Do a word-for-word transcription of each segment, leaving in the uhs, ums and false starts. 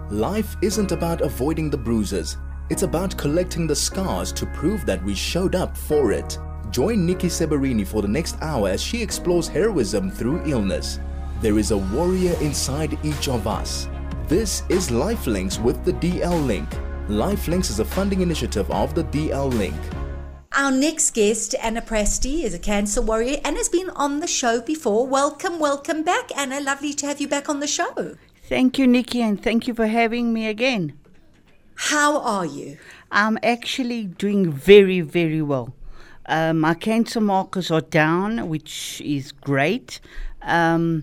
Life isn't about avoiding the bruises. It's about collecting the scars to prove that we showed up for it. Join Nikki Seberini for the next hour as she explores heroism through illness. There is a warrior inside each of us. This is Lifelinks with the D L Link. Lifelinks is a funding initiative of the D L Link. Our next guest, Anna Presti, is a cancer warrior and has been on the show before. Welcome, welcome back, Anna. Lovely to have you back on the show. Thank you, Nikki, and thank you for having me again. How are you? I'm actually doing very, very well. Uh, my cancer markers are down, which is great. Um,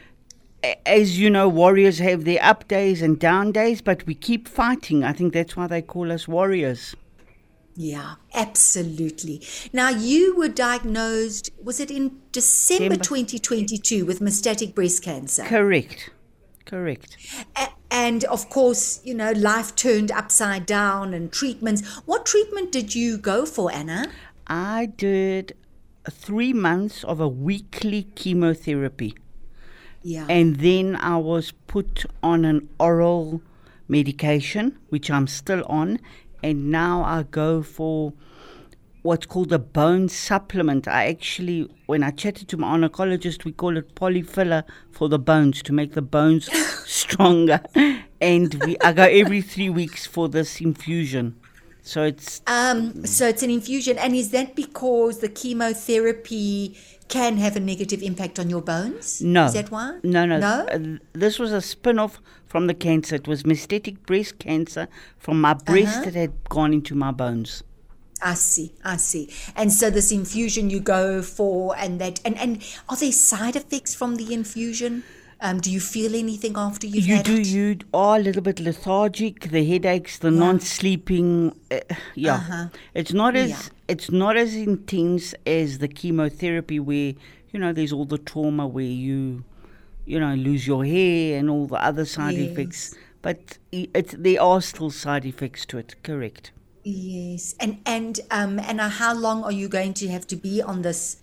as you know, warriors have their up days and down days, but we keep fighting. I think that's why they call us warriors. Yeah, absolutely. Now, you were diagnosed, was it in December, December. twenty twenty-two with metastatic breast cancer? Correct. Correct. A- and of course, you know, life turned upside down and treatments. What treatment did you go for, Anna? I did three months of a weekly chemotherapy. Yeah. And then I was put on an oral medication, which I'm still on. And now I go for what's called a bone supplement. I actually, when I chatted to my oncologist, we call it polyfiller for the bones, to make the bones stronger. And we, I go every three weeks for this infusion. So it's um, so it's an infusion. And is that because the chemotherapy can have a negative impact on your bones? No. Is that why? No, no. No? Uh, this was a spin-off from the cancer. It was metastatic breast cancer from my breast Uh-huh. that had gone into my bones. I see, I see. And so this infusion you go for, and that, and, and are there side effects from the infusion? Um, do you feel anything after you've You had do, it? you are a little bit lethargic, the headaches, the Yeah. non-sleeping. Uh, yeah. Uh-huh. It's not as Yeah. it's not as intense as the chemotherapy where, you know, there's all the trauma where you, you know, lose your hair and all the other side Yes. effects. But it's, there are still side effects to it, correct. Yes. And, and, um, and uh, how long are you going to have to be on this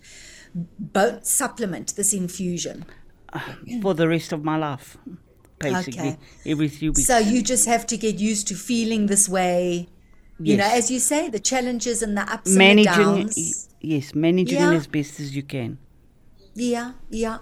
bone supplement, this infusion? For the rest of my life, basically, Okay. every three weeks. So you just have to get used to feeling this way. You Yes. know, as you say, the challenges and the ups and the managing, downs. yes, managing Yeah. as best as you can. Yeah, yeah.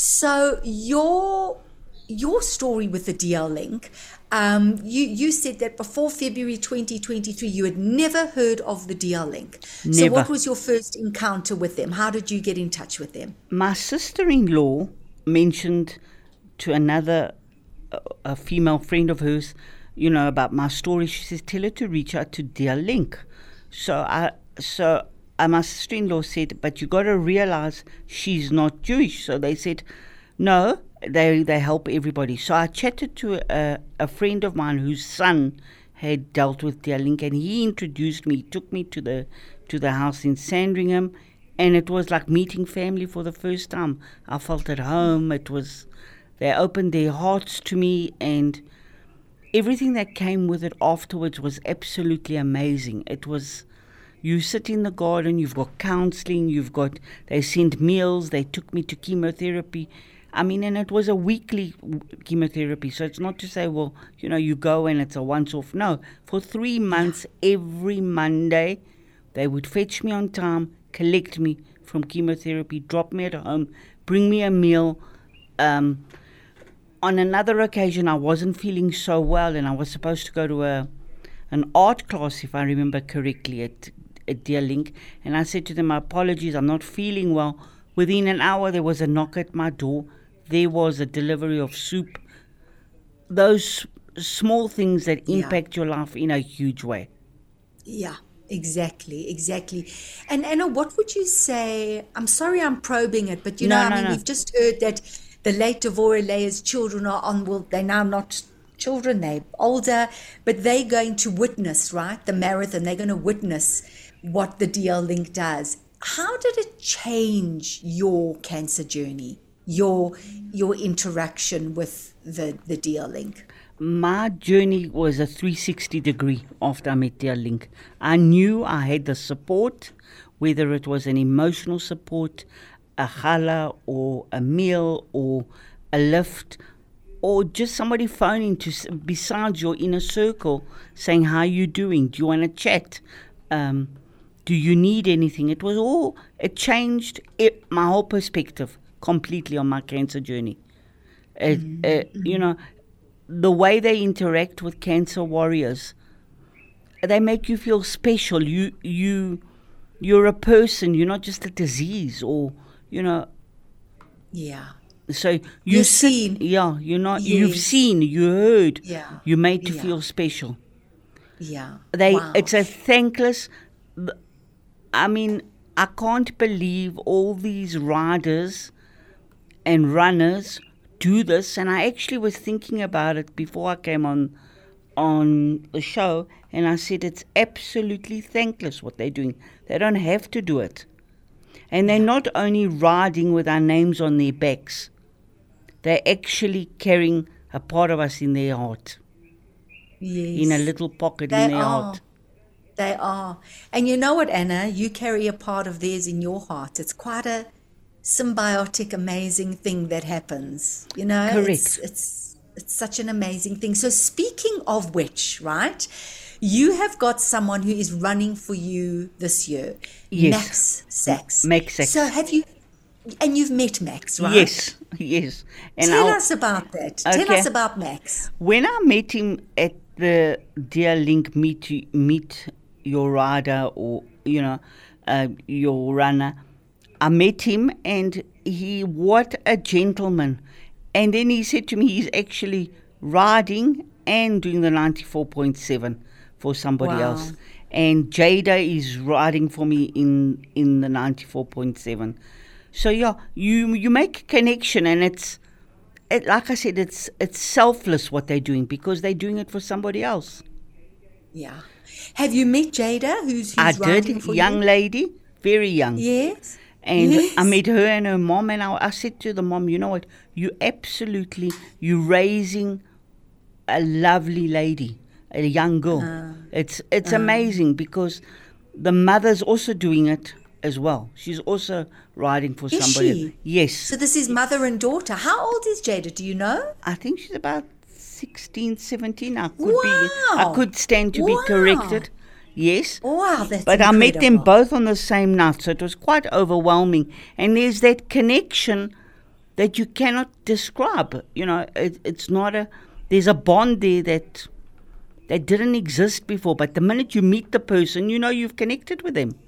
So your your story with the D L Link, um, you you said that before February twenty twenty-three, you had never heard of the D L Link. So Never. what was your first encounter with them? How did you get in touch with them? My sister-in-law mentioned to another, a, a female friend of hers, you know, about my story. She says, tell her to reach out to D L Link. So I, so uh, my sister-in-law said, but you got to realize she's not Jewish. So they said, no, they they help everybody. So I chatted to a, a friend of mine whose son had dealt with D L Link, and he introduced me, took me to the to the house in Sandringham. And it was like meeting family for the first time. I felt at home. It was, they opened their hearts to me, and everything that came with it afterwards was absolutely amazing. It was, you sit in the garden, you've got counseling, you've got, they sent meals, they took me to chemotherapy. I mean, and it was a weekly chemotherapy. So it's not to say, well, you know, you go and it's a once-off. No, for three months, every Monday, they would fetch me on time, collect me from chemotherapy, drop me at home, bring me a meal. Um, on another occasion, I wasn't feeling so well, and I was supposed to go to a an art class, if I remember correctly, at, at D L Link. And I said to them, my apologies, I'm not feeling well. Within an hour, there was a knock at my door. There was a delivery of soup. Those small things that Yeah. impact your life in a huge way. Yeah. Exactly, exactly. And Anna, what would you say? I'm sorry I'm probing it, but you No, know, I no, mean, no. we've just heard that the late Devorah Leah's children are on, well, they're now not children, they're older, but they're going to witness, right, the marathon. They're going to witness what the D L Link does. How did it change your cancer journey, your your interaction with the, the D L Link? My journey was a three sixty degree after I met D L Link. I knew I had the support, whether it was an emotional support, a challah or a meal or a lift. or just somebody phoning to s- besides your inner circle saying, how you doing? Do you want to chat? Um, do you need anything? It was all, it changed it, my whole perspective completely on my cancer journey. It, Mm-hmm. uh, you know, the way they interact with cancer warriors, they make you feel special. You, you, you're a person. You're not just a disease, or you know. Yeah. So you You're sit- seen. Yeah, you're not. You've Yes. seen. You heard. Yeah. You're made to Yeah. feel special. Yeah. They. Wow. It's a thankless. I mean, I can't believe all these riders and runners do this. And I actually was thinking about it before I came on on the show, and I said it's absolutely thankless what they're doing. They don't have to do it. And they're not only riding with our names on their backs, they're actually carrying a part of us in their heart, Yes. in a little pocket They in their are. heart. They are. And you know what, Anna? You carry a part of theirs in your heart. It's quite a symbiotic, amazing thing that happens. You know? Correct. It's, it's, it's such an amazing thing. So, speaking of which, right? You have got someone who is running for you this year. Yes. Max Sachs. Max Sachs. So, have you. And you've met Max, right? Yes, yes. And Tell I'll- us about that. Tell Okay. us about Max. When I met him at the Dear Link Meet Meet Your Rider, or you know, uh, your runner, I met him, and he, what a gentleman. And then he said to me, he's actually riding and doing the ninety-four point seven for somebody Wow. else. And Jada is riding for me in in the ninety-four point seven. So yeah, you you make a connection, and it's. It, like I said, it's it's selfless what they're doing, because they're doing it for somebody else. Yeah. Have you met Jada, who's, who's I riding did, for young you? lady, very young. Yes. And Yes. I met her and her mom, and I, I said to the mom, you know what, you absolutely, you're raising a lovely lady, a young girl. Uh, it's it's amazing, because the mother's also doing it as well. She's also riding for Is somebody. she? Yes. So this is mother and daughter. How old is Jada? Do you know? I think she's about sixteen, seventeen. I could be, I Wow. could stand to be Wow. corrected. Yes. Wow, that's But I met them incredible. both on the same night, so it was quite overwhelming. And there's that connection that you cannot describe. You know, it, it's not a, there's a bond there that that didn't exist before. But the minute you meet the person, you know you've connected with them.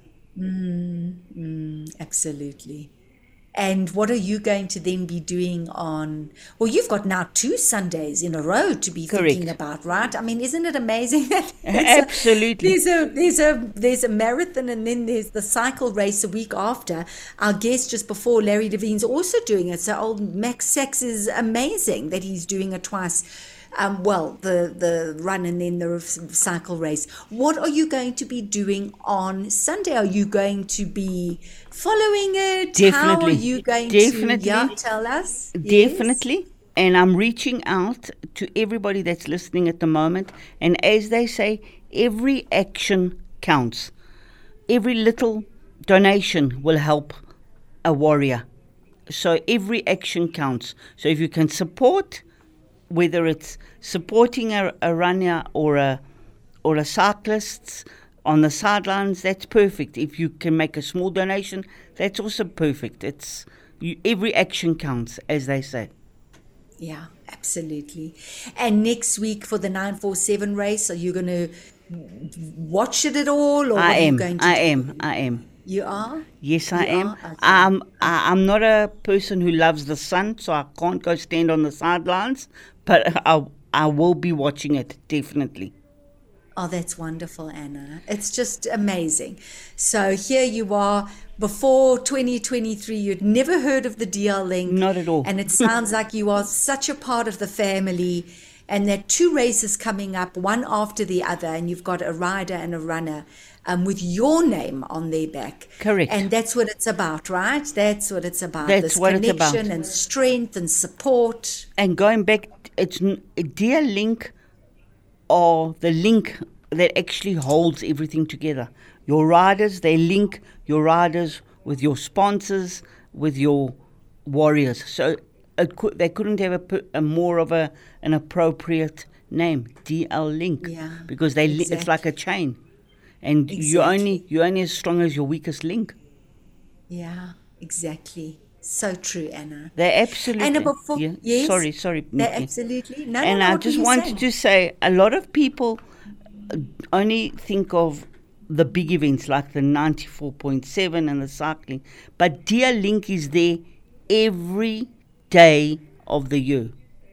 Absolutely. And what are you going to then be doing on? Well, you've got now two Sundays in a row to be thinking Correct. about, right? I mean, isn't it amazing that there's a- Absolutely. there's a there's a there's a marathon, and then there's the cycle race a week after. Our guest just before, Larry Devine's also doing it. So old Max Sachs is amazing that he's doing it twice. Um, well, the the run and then the cycle race. What are you going to be doing on Sunday? Are you going to be following it? How are Definitely. you going Definitely. to? Yeah, tell us. Yes. Definitely. And I'm reaching out to everybody that's listening at the moment. And as they say, every action counts. Every little donation will help a warrior. So every action counts. So if you can support, whether it's supporting a, a runner or a or a cyclist on the sidelines, that's perfect. If you can make a small donation, that's also perfect. It's you, every action counts, as they say. Yeah, absolutely. And next week for the nine four seven race, are you going to watch it at all, or what I are you am. going to I do? am. I am. You are? Yes, I You am. are? Okay. Um, I, I'm not a person who loves the sun, so I can't go stand on the sidelines. But I, I will be watching it, definitely. Oh, that's wonderful, Anna. It's just amazing. So here you are. Before twenty twenty-three, you'd never heard of the D L Link. Not at all. And it sounds like you are such a part of the family, and there are two races coming up, one after the other, and you've got a rider and a runner um, with your name on their back. Correct. And that's what it's about, right? That's what it's about. That's this what it's connection about. and strength and support. And going back, it's n- Dear Link, or the link that actually holds everything together. Your riders, they link your riders with your sponsors, with your warriors. So it could, they couldn't have a, pu- a more of a an appropriate name, D L Link, Yeah, because they li- it's exactly. like a chain, and you Exactly. only you're only as strong as your weakest link. Yeah, exactly. So true, Anna. They absolutely. Anna, before, yeah. yes, Sorry, sorry, they Nikki. absolutely. No, And no, no, I what just were you wanted saying? to say, a lot of people only think of the big events like the ninety-four point seven and the cycling, but Dear Link is there every day of the year.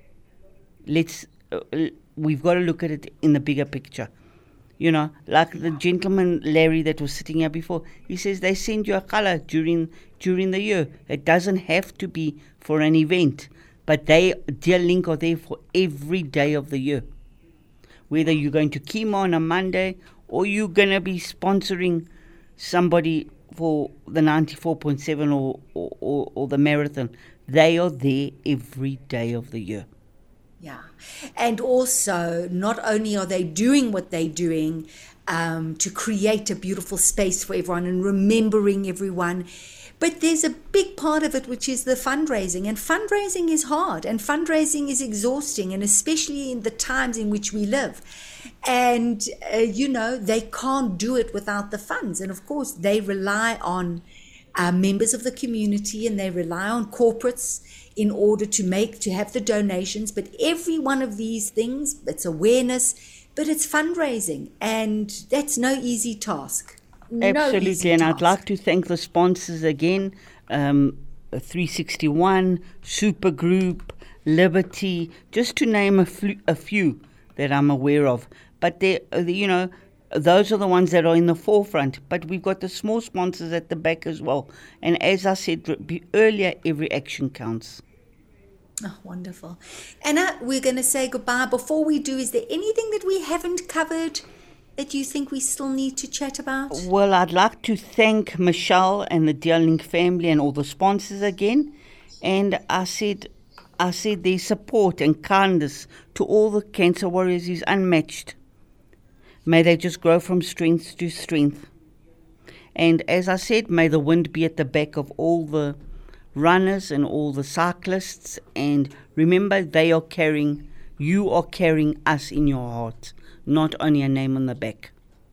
Let's uh, we've got to look at it in the bigger picture. You know, like the gentleman Larry that was sitting here before, he says they send you a colour during during the year. It doesn't have to be for an event, but they, Dear Link, are there for every day of the year. Whether you're going to chemo on a Monday or you're going to be sponsoring somebody for the ninety-four point seven or, or, or, or the marathon, they are there every day of the year. Yeah. And also, not only are they doing what they're doing um, to create a beautiful space for everyone and remembering everyone, but there's a big part of it which is the fundraising. And fundraising is hard and fundraising is exhausting, and especially in the times in which we live. And, uh, you know, they can't do it without the funds. And of course, they rely on uh, members of the community, and they rely on corporates in order to make, to have the donations. But every one of these things, it's awareness, but it's fundraising. And that's no easy task. No Absolutely, easy and I'd task. like to thank the sponsors again, um, three sixty-one, Supergroup, Liberty, just to name a, flu- a few that I'm aware of. But they, uh, you know, those are the ones that are in the forefront. But we've got the small sponsors at the back as well. And as I said r- be- earlier, every action counts. Oh, wonderful. Anna, we're going to say goodbye. Before we do, is there anything that we haven't covered that you think we still need to chat about? Well, I'd like to thank Michelle and the Dear Link family and all the sponsors again. And I said, I said their support and kindness to all the cancer warriors is unmatched. May they just grow from strength to strength. And as I said, may the wind be at the back of all the runners and all the cyclists. And remember, they are carrying, you are carrying us in your heart, not only a name on the back.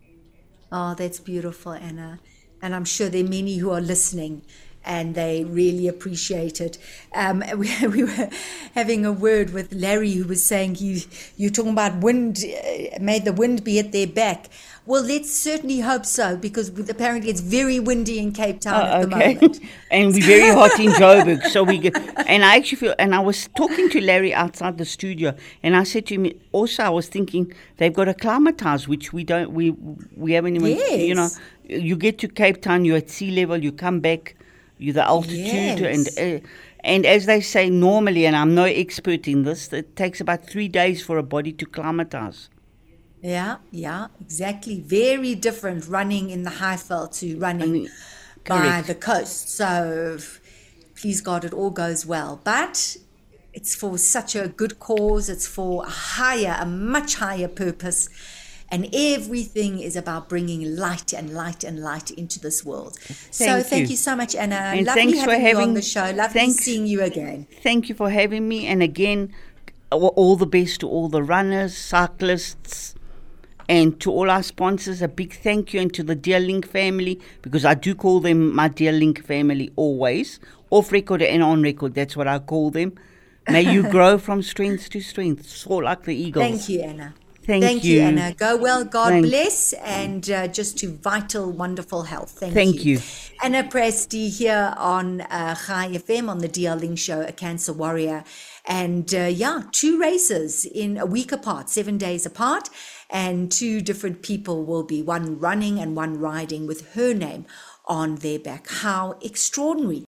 Oh, that's beautiful, Anna. And I'm sure there are many who are listening and they really appreciate it. Um, we, we were having a word with Larry, who was saying, he, you're talking about wind, uh, may the wind be at their back. Well, let's certainly hope so, because apparently it's very windy in Cape Town Oh, at the okay. moment. And we're very hot in Joburg. So we get, and I actually feel, and I was talking to Larry outside the studio, and I said to him, also I was thinking they've got acclimatized, which we don't, we we haven't even, you know, Yes. you get to Cape Town, you're at sea level, you come back, you're the altitude, Yes. and uh, and as they say normally, and I'm no expert in this, it takes about three days for a body to climatize. Yeah, yeah, exactly. Very different running in the Highveld to running mean, by correct. the coast. So please God, it all goes well. But it's for such a good cause. It's for a higher, a much higher purpose. And everything is about bringing light and light and light into this world. so Thank thank you. you so much, Anna. And Lovely thanks for having you on having- the show. Lovely thanks. seeing you again. Thank you for having me. And again, all all the best to all the runners, cyclists, and to all our sponsors. A big thank you, and to the Dear Link family, because I do call them my Dear Link family always, off record and on record. That's what I call them. May you grow from strength to strength, soar like the eagles. Thank you, Anna. Thank Thank you. you, Anna. Go well. God Thanks. bless, and uh, just to vital, wonderful health. Thank, Thank you. Anna Presti here on uh, Chai F M on the D L Link Show, a cancer warrior. And uh, yeah, two races in a week apart, seven days apart. And two different people will be, one running and one riding with her name on their back. How extraordinary.